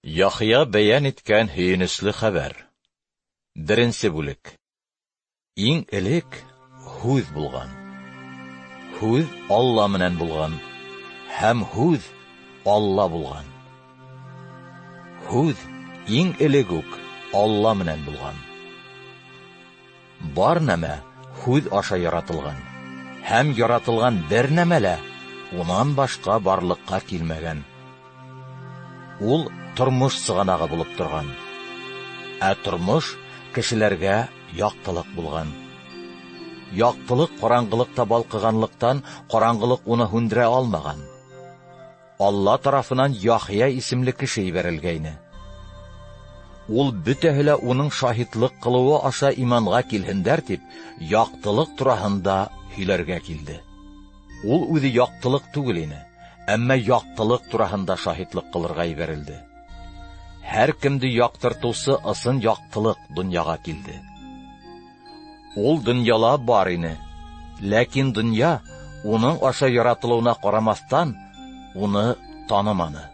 Яхия бәян иткән һөенечле хәбәр. Беренче бүлек. Иң элек Һүз булган. Һүз Алла менән булган, һәм Һүз Алла булган. Һүз иң элек үк Алла менән булган. Бар нәмә Һүз аша яратылган, һәм яратылган бер нәмә лә унан башка барлыкка килмәгән. Ул тормыш сыганагы булып торган. Тормыш кешеләргә яктылык булган. Яктылык караңгылыкта балкыганлыктан караңгылык уны хүндерә алмаган. Алла тарафынан Яхия исемле кеше ибәрелгәйне. Ул бөтәһе уның шаһитлык кылуы аша иманга килһендәр дип, яктылык тураһында һөйләргә килде. Ул үзе яктылык түгел ине, әмма яктылык тураһында шаһитлык кылырга ибәрелде. Һәр кемде яктыртусы ысын яктылык дөньяга килде. Ул дөньяла бар ине, ләкин дөнья уның аша яратылуына карамастан уны таныманы.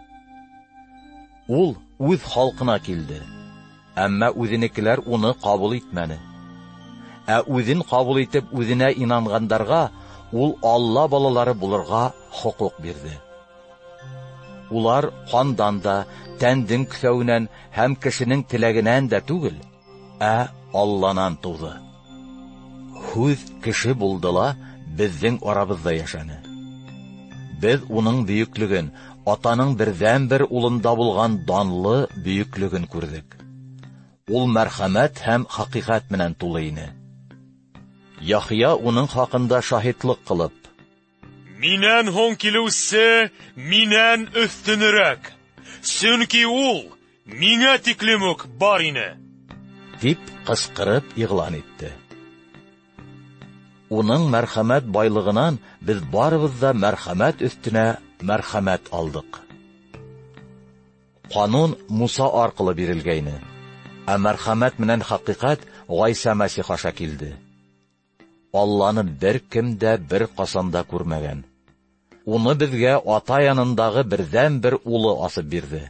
Ул үз халкына килде, әмма үзенекеләр уны кабул итмәде. Үзен кабул итеп үзенә инангандарга ул Алла балалары булырга хокук бирде. Улар кандан да, тәндең көсәүенән һәм кешенең теләгенән дә түгел, Алланан туды. Һүз кеше булдыла, безнең арабызда яшәне. Без уның бөеклеген, атаның бердән-бер улында булган данлы бөеклеген күрдек. Ул мәрхәмәт һәм хакыйкать менән тулы ине. Яхия уның хакында шаһитлык кылып: Минән һоң килүсе минән өстенрәк, сөнки ул миңа тиклем үк бар ине, дип кычкырып игълан итте. Уның мәрхәмәт байлыгынан без барыбыз да мәрхәмәт өстенә мәрхәмәт алдык. Канун Муса аркылы бирелгәйне, мәрхәмәт менән хакыйкать Гайса Мәсих аша килде. Алланы бер кем дә бер касанда күрмәгән. Уны безгә ата янындагы бердән-бер улы асып бирде.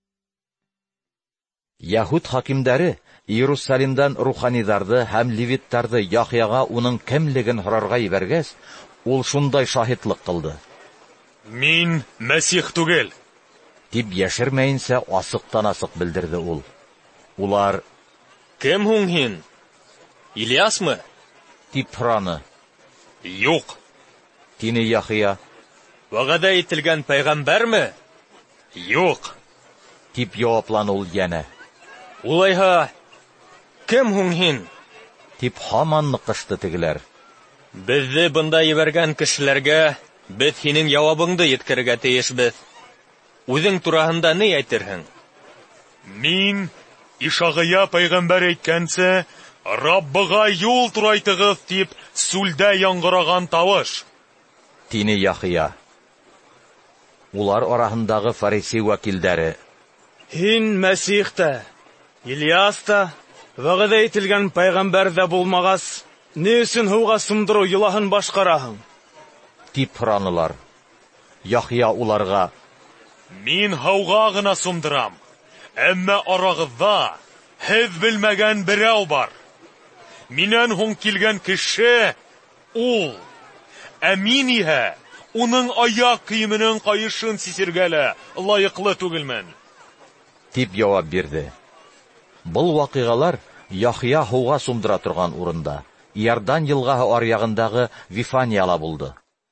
Яһуд хакимдәре Иерусалимдан руханиларны һәм левиттарны Яхьяга уның кемлеген һорарга ибәргәс, ул шундай шаһитлык кылды: Мин Мәсих түгел, дип яшермәенсә асыктан-асык белдерде ул. Улар: Кем һуң һин? Ильясмы? дип һораны. Юк, дине Яхья. Вәгъдә ителгән пәйгамбәрме? Юк, дип җавапланы ул янә. Улайһа, кем һуң һин? дип һаман ныкышты тегеләр. Безне бында ебәргән кешеләргә без һинең җавабыңды yetkәргә тиешбез. Үзең тураһында ни әйтерһең? Мин Ишагыя пәйгамбәр әйткәнчә, Раббыга юл турайтыгыз дип сүлдә яңгыраган тавыш, дине Яхья. Улар араһындагы фарисей вәкилләре: Һин Мәсих тә, Ильяс та, вәгъдә ителгән пәйгамбәр дә булмагас, ни өчен һуга сымдыру йолаһын башкараһың? дип һоранылар. Яхья уларга: Мин һауга гына сумдырам, әмма арагызда һез белмәгән берәү бар. Минән һуң килгән кеше ул, мин иһә уның аяк киеменең кайышын сисергә лә лаеклы түгелмен, дип җавап бирде. Бұл вакыйгалар Яхья һауга сумдыра торган урында, Иордан елгаһы аръягындагы Вифанияла булды.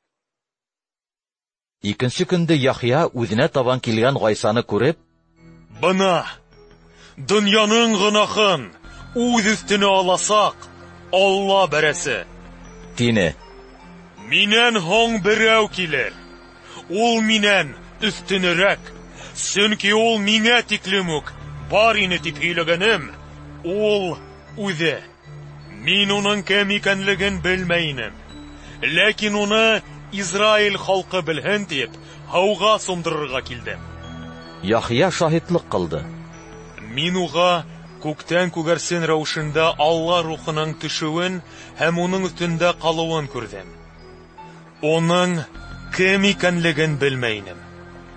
Икенче көндә Яхья үзенә табан килгән Гайсаны күреп: Бына дөньяның гынахын үз өстенә аласак, Алла бәрәсе, дине. Минән һоң берәү килер. Ул минән өстенрәк, сөнки ул миңа тиклем үк бар ине дип һөйләгәнем, ул үзе. Мин уның кем икәнлеген белмәйнем, ләкин уны Израиль халкы белһен дип һауга сумдырырга килдем. Яхья шаһитлык кылды. Мин уга күктән күгәрсен рәвешендә Алла рухының төшүен һәм уның өстендә калуын күрдем. Уның кем икәнлеген белмәйнем.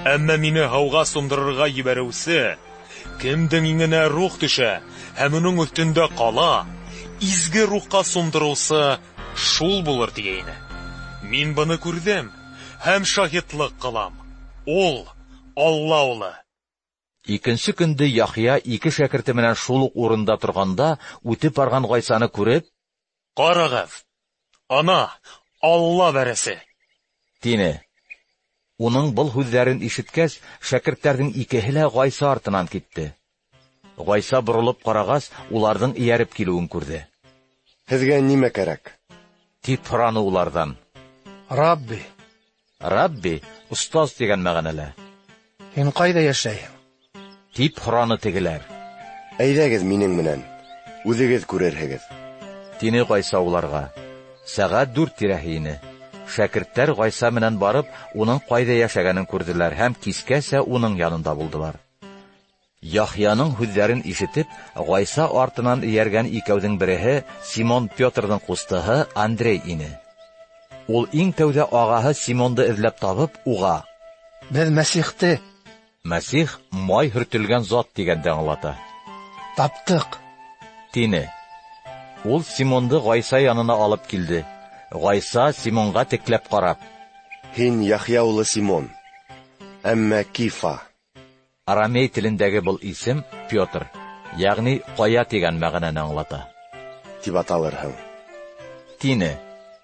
Әмма мине һауга сумдырырга ебәреүсе, кемдең иңенә рух төшә һәм уның өстендә кала, изге рухка сумдырылса, шул булыр дигәйне. Мин буны күрдем һәм шаһитлык кылам. Ул Алла улы. Икенче көнде Яхья ике шәкерте менән шул ук урында торганда, үтеп барган Гайсаны күреп, «Карагыз, ана, Алла бәрәсе!» дине. Уның был һүзләрен ишеткәч, шәкертләрнең икеһе лә Гайса артыннан китте. Гайса борылып карагач, уларның ияреп килүен күрде. Һеҙгә нимә кәрәк? Дип һораны улардан. Рабби, Рабби, устаз дигән мәгънәлә. һин ҡайҙа йәшәйһең? Дип һораны тегеләр. Әйҙәгеҙ минең менән, үҙегеҙ күрерһегеҙ. Дине Гайса уларга. Сәғәт 4 тирәһе ине. Шәкерттәр Гайса менән барып, уның ҡайҙа йәшәгәнен күрделәр һәм кискәсә уның янында булдылар. Яхьяның һүҙҙәрен ишетеп, Гайса артынан ияргән икәүҙең береһе Симон Петрҙың ҡустыһы Андрей ине. Ул иң тәүҙә ағаһы Симонды эҙләп табып, уға Беҙ Мәсихте Мәсих май һөртөлгән зат дигәнде аңлата. таптыҡ. Тине. Ул Симонды Гайса янына алып килде. Гайса Симонға текләп ҡарап. Һин Яхья улы Симон, әммә Кифа. Арамей телендәге был исем Петр, ягъни ҡая тигән мәғәнәне аңлата. Тип аталырһың. Тине.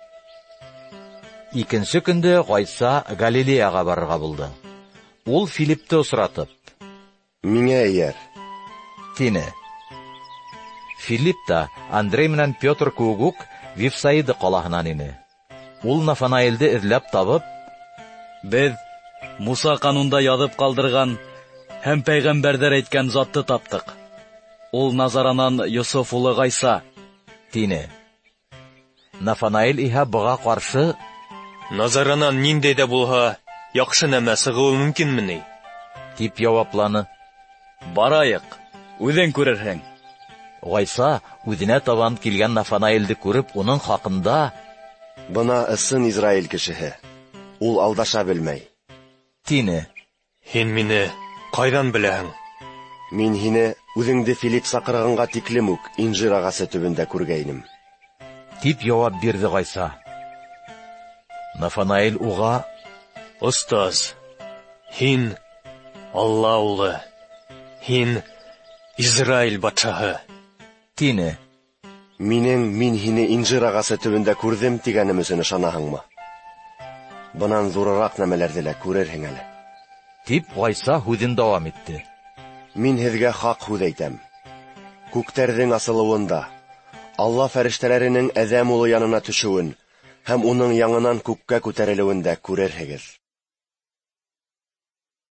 Икенсе көндө Гайса Галилеяға барырға булды. Ул Филиппты осратып, Миңә эйәр. тине. Филипп та Андрей менән Петр кеүек үк Вифсаида ҡалаһынан ине. Ул Нафанаилде эҙләп табып, Беҙ Муса ҡанунда яҙып ҡалдырған һәм пәйғәмбәрҙәр әйткән затты таптыҡ. Ул Назаранан Йософ улы Гайса. тине. Нафанаил иһә быға ҡаршы, Назаранан ниндәй дә булһа, яҡшы нәмә сығыуы мөмкинме? дип яуапланы. Барайыҡ, үҙең күрерһең. Гайса үҙенә табан килгән Нафанаилде күреп, уның хаҡында, Бына ысын Израиль кешеһе. Ул алдаша белмәй. тине. Һин мине ҡайҙан беләһең? Мин һине үҙеңде Филипп саҡырғанға тиклем үк инжир ағасы төбөндә күргәйнем. Дип яуап бирҙе Гайса. Нафанаил уға, Остаз, һин Алла улы, һин Израиль батшаһы. тине. Мин һине инжир ағасы төбөндә күрҙем тигәнем өсөн ышанаһыңмы? Бынан ҙурыраҡ нәмәләрҙе лә күрерһең әле. Дип Гайса һүҙен дауам итте. Мин һеҙгә хаҡ һүҙ әйтәм. Күктәрҙең асылыуында, Алла фәрештәләренең Әҙәм улы янына төшөүен һәм уның яңынан күккә күтәрелеүен дә күрерһегеҙ.